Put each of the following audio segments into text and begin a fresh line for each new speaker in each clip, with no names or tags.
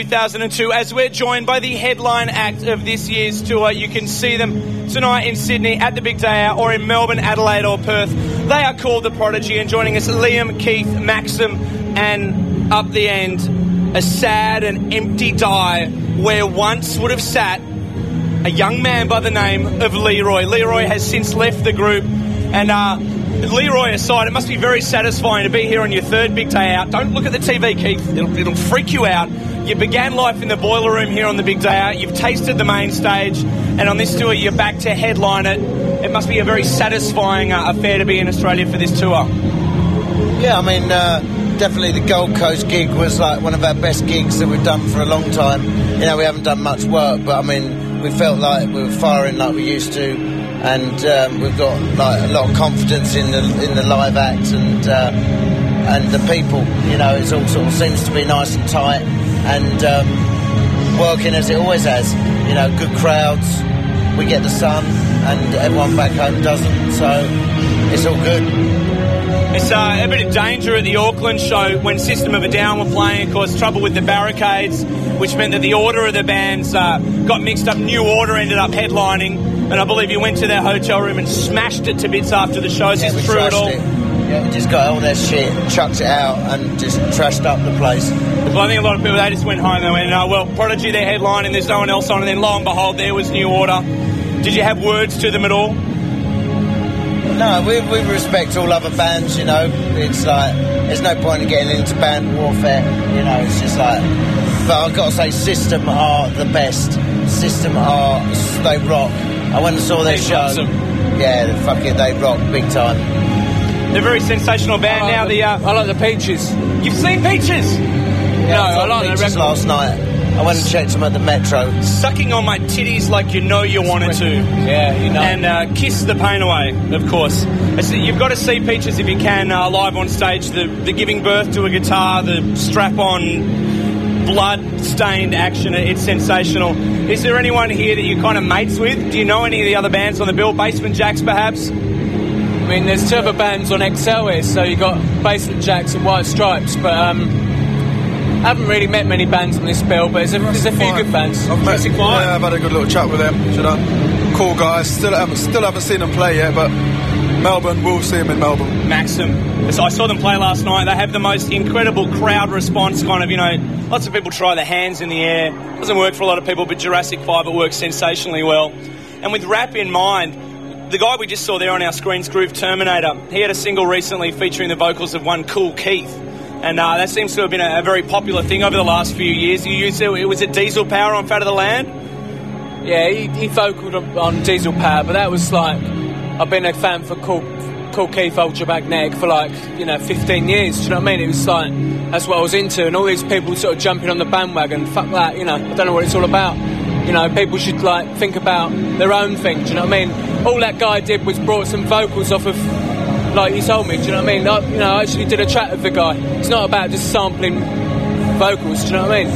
2002 as we're joined by the headline act of this year's tour. You can see them tonight in Sydney at the Big Day Out, or in Melbourne, Adelaide or Perth. They are called The Prodigy, and joining us, Liam, Keith, Maxim, and up the end, a sad and empty die where once would have sat a young man by the name of Leroy. Leroy has since left the group, and Leroy aside, it must be very satisfying to be here on your third Big Day Out. Don't look at the TV, Keith. It'll freak you out. You began life in the boiler room here on the Big Day Out. You've tasted the main stage, and on this tour you're back to headline it. It must be a very satisfying affair to be in Australia for this tour.
Yeah, I mean, definitely the Gold Coast gig was like one of our best gigs that we've done for a long time. You know, we haven't done much work, but I mean, we felt like we were firing like we used to, and we've got like a lot of confidence in the live act and the people. You know, it's all sort of seems to be nice and tight and working as it always has. You know, good crowds. We get the sun, and everyone back home doesn't. So it's all good.
It's a bit of danger at the Auckland show when System of a Down were playing. Of course, trouble with the barricades, which meant that the order of the bands got mixed up. New Order ended up headlining, and I believe you went to their hotel room and smashed it to bits after the show. Is this true at all?
Yeah, we just got all their shit, chucked it out, and just trashed up the place.
Well, I think a lot of people, they just went home. They went, well, Prodigy, they're headlining, there's no one else on, and then lo and behold, there was New Order. Did you have words to them at all?
No, we respect all other bands, you know. It's like, there's no point in getting into band warfare, you know. It's just like, but I've got to say, System are the best. System are, they rock. I went and saw their show.
Awesome.
Yeah, fuck it, they rock big time.
They're a very sensational band now.
I like the Peaches.
You've seen Peaches?
Yeah, I like the Peaches last night. I went and checked them at the Metro.
Sucking on my titties like you know you wanted to.
Yeah, you know.
And Kiss the Pain Away, of course. You've got to see Peaches if you can live on stage. The giving birth to a guitar, the strap-on, blood-stained action. It's sensational. Is there anyone here that you're kind of mates with? Do you know any of the other bands on the bill? Basement Jacks, perhaps?
I mean, there's two other bands on XL here, so you got Basement Jacks and White Stripes, but I haven't really met many bands on this bill, but there's a few good bands.
I've had a good little chat with them, you know. Cool guys. Still haven't seen them play yet, but Melbourne, we'll see them in Melbourne.
Maxim. So I saw them play last night. They have the most incredible crowd response, kind of, you know, lots of people try their hands in the air. Doesn't work for a lot of people, but Jurassic 5, it works sensationally well. And with rap in mind, the guy we just saw there on our screens, Groove Terminator, he had a single recently featuring the vocals of one Cool Keith. And that seems to have been a very popular thing over the last few years. It was a Diesel Power on Fat of the Land?
Yeah, he vocaled on Diesel Power, but that was like, I've been a fan for Cool Keith Ultra Magnetic for 15 years, do you know what I mean? It was like, that's what I was into, and all these people sort of jumping on the bandwagon, fuck that, you know, I don't know what it's all about. You know, people should think about their own thing, do you know what I mean? All that guy did was brought some vocals off of, like he told me, do you know what I mean? I actually did a chat with the guy. It's not about just sampling vocals, do you know what I mean?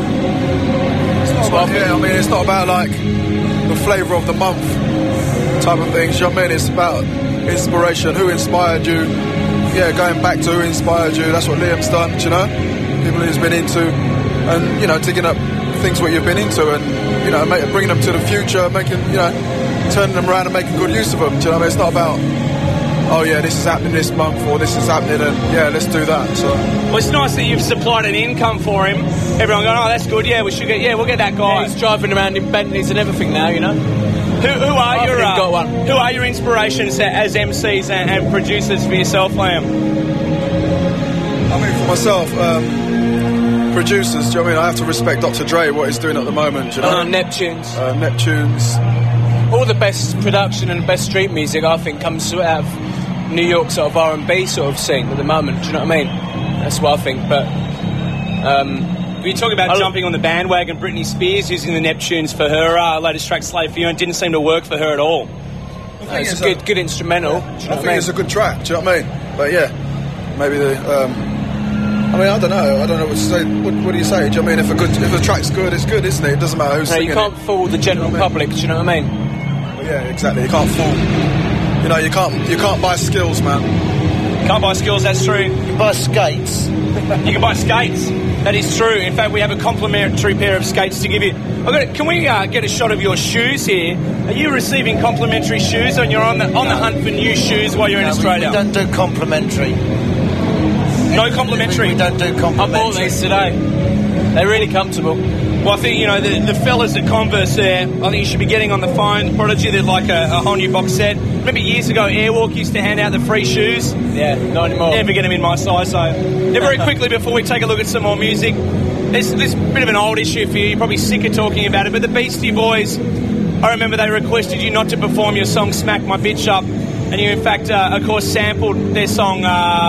It's not about like the flavour of the month type of things, do you know what I mean? It's about inspiration, who inspired you, going back to who inspired you. That's what Liam's done, do you know? People he's been into, and, you know, digging up things what you've been into, and, you know, bringing them to the future, turning them around and making good use of them, do you know what I mean? It's not about, oh yeah, this is happening this month, or this is happening, and yeah, let's do that. So,
well, it's nice that you've supplied an income for him. Everyone going, oh, that's good. Yeah, we'll get that guy.
Yeah, he's driving around in Bentleys and everything now, you know.
Who are your inspirations as MCs and producers for yourself, Liam?
I mean, for myself, producers. Do you know what I mean? I have to respect Dr. Dre, what he's doing at the moment. Do you know?
Neptunes.
Neptunes.
All the best production and best street music, I think, comes out of New York sort of R&B sort of scene at the moment. Do you know what I mean? That's what I think. But
you talk about jumping on the bandwagon. Britney Spears using the Neptunes for her latest track, Slave for You, and didn't seem to work for her at all.
It's a good instrumental.
Yeah. I think it's a good track. Do you know what I mean? But yeah, maybe I don't know what to say. What do you say? Do you know what I mean? If a track's good, it's good, isn't it? It doesn't matter who's singing it.
You can't fool the general public. Do you know what I mean?
Well, yeah, exactly. You can't fool. You know, you can't buy skills, man.
Can't buy skills. That's true.
You can buy skates.
You can buy skates. That is true. In fact, we have a complimentary pair of skates to give you. Can we get a shot of your shoes here? Are you receiving complimentary shoes, and you're on the hunt for new shoes while you're in Australia?
We don't do complimentary.
No complimentary.
We don't do complimentary.
I bought these today. They're really comfortable.
Well, I think, the fellas at Converse there, I think you should be getting on the phone. Prodigy, they're like a whole new box set. Remember years ago, Airwalk used to hand out the free shoes?
Yeah, not anymore.
Never get them in my size, so... Yeah, very quickly, before we take a look at some more music, there's this bit of an old issue for you. You're probably sick of talking about it, but the Beastie Boys, I remember they requested you not to perform your song Smack My Bitch Up, and you, in fact, of course, sampled their song...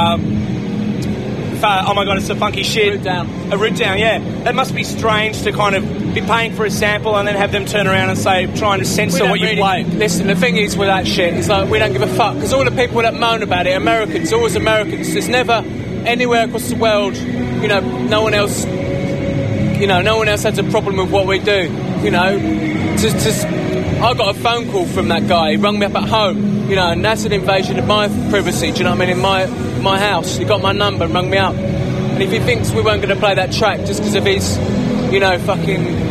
oh my God, it's a funky shit.
Root Down.
A Root Down, yeah. That must be strange to kind of be paying for a sample and then have them turn around and say, trying to censor what you play.
Listen, the thing is with that shit, it's like we don't give a fuck. Because all the people that moan about it, Americans, always Americans. There's never anywhere across the world, no one else has a problem with what we do. I got a phone call from that guy. He rung me up at home, and that's an invasion of my privacy. Do you know what I mean? In my house, he got my number and rung me up. And if he thinks we weren't going to play that track just because of his, fucking,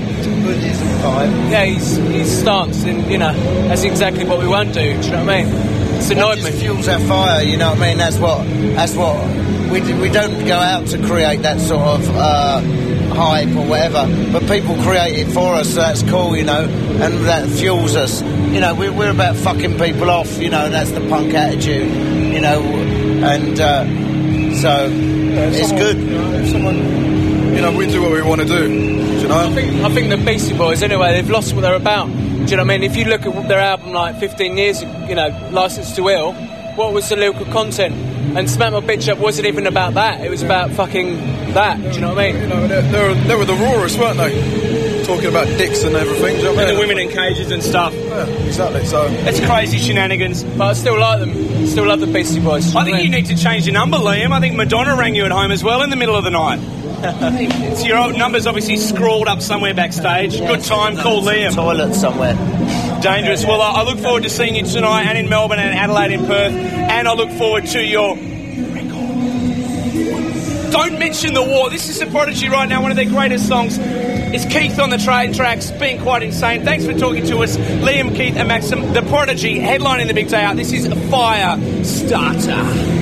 his stance, then that's exactly what we won't do. Do you know what I mean? It's annoyed me.
It fuels our fire. You know what I mean? That's what we don't go out to create that sort of hype or whatever, but people create it for us, so that's cool, and that fuels us. We're about fucking people off, and that's the punk attitude, and so it's good.
If someone, we do what we want to do, do you know?
I think the Beastie Boys, anyway, they've lost what they're about. Do you know what I mean? If you look at their album like 15 years ago, Licensed to Ill, what was the lyrical content? And Smack My Bitch Up wasn't even about that. It was about fucking that. Do you know what I mean?
They were the rawest, weren't they? Talking about dicks and everything. Do you know what I mean?
And the women in cages and stuff.
Yeah, exactly. So
it's crazy shenanigans.
But I still like them. Still love the Beastie Boys.
I think you need to change your number, Liam. I think Madonna rang you at home as well in the middle of the night. So your number's obviously scrawled up somewhere backstage.
Yeah,
good time, call Liam.
Toilet somewhere.
Dangerous. Well, I look forward to seeing you tonight and in Melbourne and Adelaide and Perth, and I look forward to your record. Don't mention the war. This is the Prodigy right now. One of their greatest songs is Keith on the train tracks, being quite insane. Thanks for talking to us, Liam, Keith and Maxim. The Prodigy, headlining the big day out. This is Fire Starter.